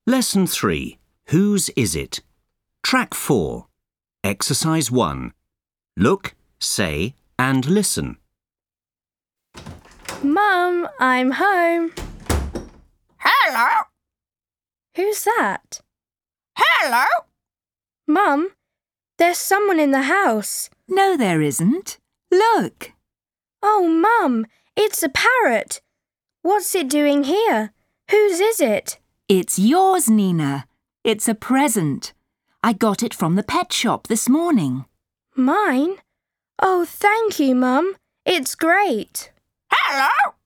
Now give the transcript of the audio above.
Lesson 3. Whose is it? Track 4. Exercise 1. Look, say and listen. Mum, I'm home. Hello? Who's that? Hello? Mum, there's someone in the house. No, there isn't. Look. Oh, Mum, it's a parrot. What's it doing here? Whose is it? It's yours, Nina. It's a present. I got it from the pet shop this morning. Mine? Oh, thank you, Mum. It's great. Hello?